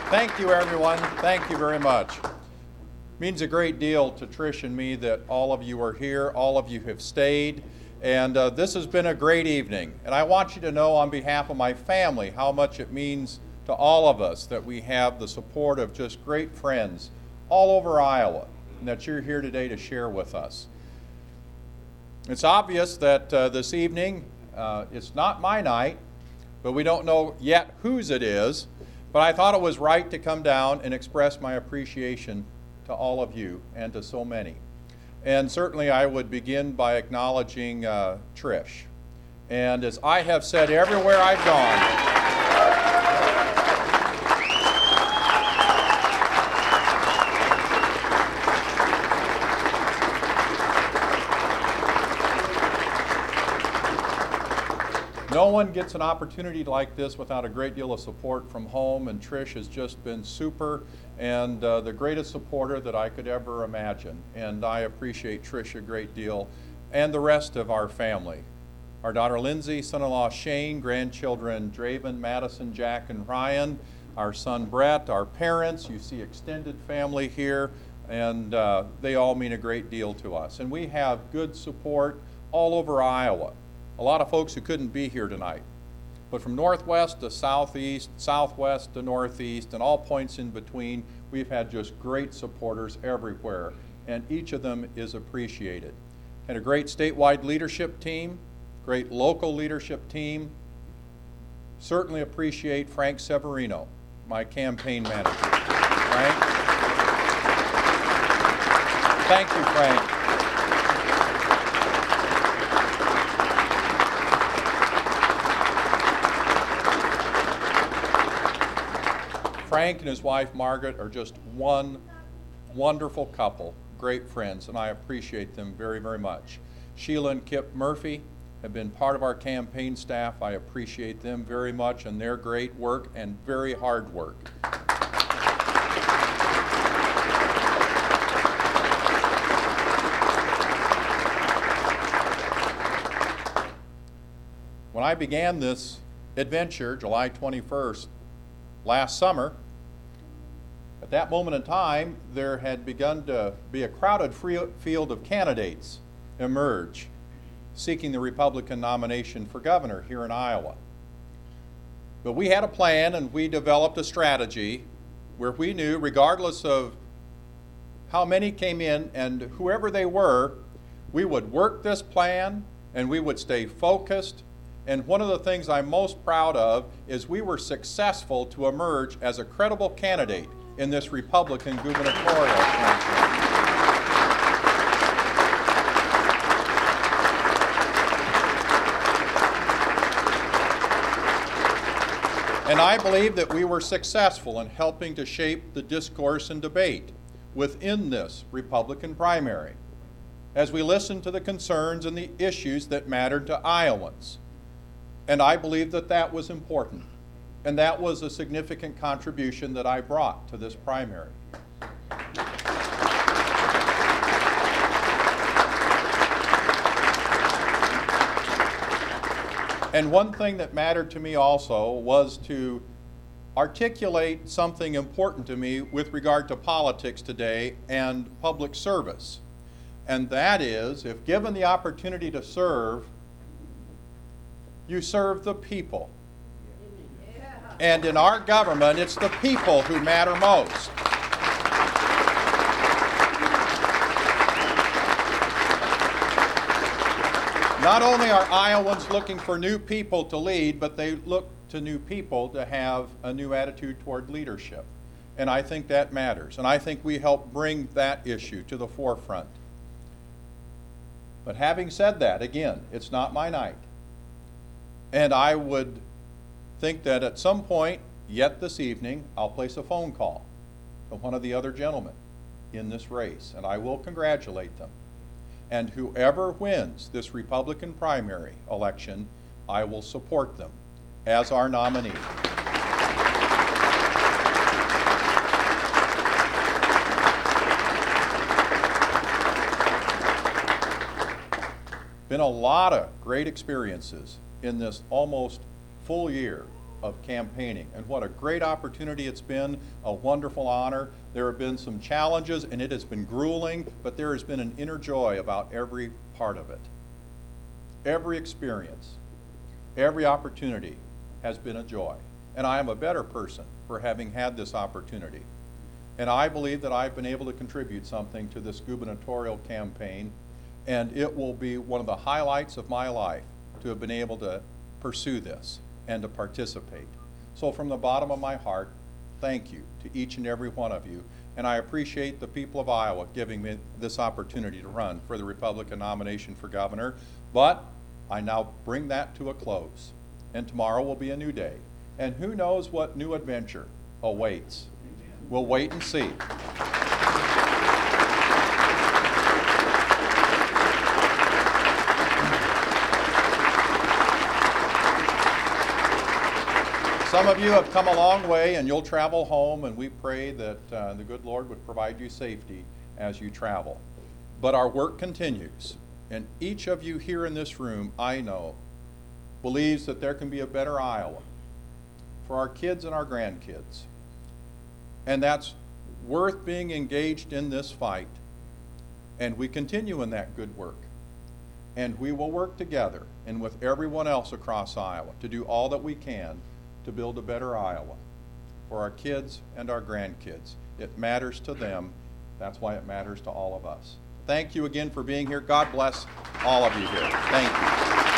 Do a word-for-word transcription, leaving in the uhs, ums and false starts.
Thank you, everyone. Thank you very much. It means a great deal to Trish and me that all of you are here, all of you have stayed, and uh, this has been a great evening. And I want you to know on behalf of my family how much it means to all of us that we have the support of just great friends all over Iowa, and that you're here today to share with us. It's obvious that uh, this evening, uh, it's not my night, but we don't know yet whose it is. But I thought it was right to come down and express my appreciation to all of you and to so many. And certainly I would begin by acknowledging uh, Trish. And as I have said everywhere I've gone, no one gets an opportunity like this without a great deal of support from home, and Trish has just been super and uh, the greatest supporter that I could ever imagine. And I appreciate Trish a great deal, and the rest of our family. Our daughter Lindsay, son-in-law Shane, grandchildren Draven, Madison, Jack, and Ryan, our son Brett, our parents. You see extended family here, and uh, they all mean a great deal to us. And we have good support all over Iowa. A lot of folks who couldn't be here tonight, but from northwest to southeast, southwest to northeast, and all points in between, we've had just great supporters everywhere, and each of them is appreciated. And a great statewide leadership team, great local leadership team. Certainly appreciate Frank Severino, my campaign manager. Frank? Thank you, Frank. Frank and his wife Margaret are just one wonderful couple, great friends, and I appreciate them very, very much. Sheila and Kip Murphy have been part of our campaign staff. I appreciate them very much and their great work and very hard work. When I began this adventure, July twenty-first, last summer, at that moment in time, there had begun to be a crowded field of candidates emerge seeking the Republican nomination for governor here in Iowa. But we had a plan, and we developed a strategy where we knew, regardless of how many came in and whoever they were, we would work this plan and we would stay focused. And one of the things I'm most proud of is we were successful to emerge as a credible candidate in this Republican gubernatorial campaign. And I believe that we were successful in helping to shape the discourse and debate within this Republican primary as we listened to the concerns and the issues that mattered to Iowans. And I believe that that was important. And that was a significant contribution that I brought to this primary. And one thing that mattered to me also was to articulate something important to me with regard to politics today and public service. And that is, if given the opportunity to serve, you serve the people. And in our government, it's the people who matter most. Not only are Iowans looking for new people to lead, but they look to new people to have a new attitude toward leadership. And I think that matters. And I think we help bring that issue to the forefront. But having said that, again, it's not my night. And I would think that at some point, yet this evening, I'll place a phone call to one of the other gentlemen in this race, and I will congratulate them. And whoever wins this Republican primary election, I will support them as our nominee. Been a lot of great experiences in this almost full year of campaigning, and what a great opportunity it's been, a wonderful honor. There have been some challenges, and it has been grueling, but there has been an inner joy about every part of it. Every experience, every opportunity has been a joy, and I am a better person for having had this opportunity. And I believe that I've been able to contribute something to this gubernatorial campaign, and it will be one of the highlights of my life to have been able to pursue this and to participate. So from the bottom of my heart, thank you to each and every one of you, and I appreciate the people of Iowa giving me this opportunity to run for the Republican nomination for governor. But I now bring that to a close, and tomorrow will be a new day, and who knows what new adventure awaits. We'll wait and see. Some of you have come a long way, and you'll travel home, and we pray that uh, the good Lord would provide you safety as you travel. But our work continues, and each of you here in this room, I know, believes that there can be a better Iowa for our kids and our grandkids. And that's worth being engaged in this fight. And we continue in that good work. And we will work together and with everyone else across Iowa to do all that we can to build a better Iowa for our kids and our grandkids. It matters to them. That's why it matters to all of us. Thank you again for being here. God bless all of you here. Thank you.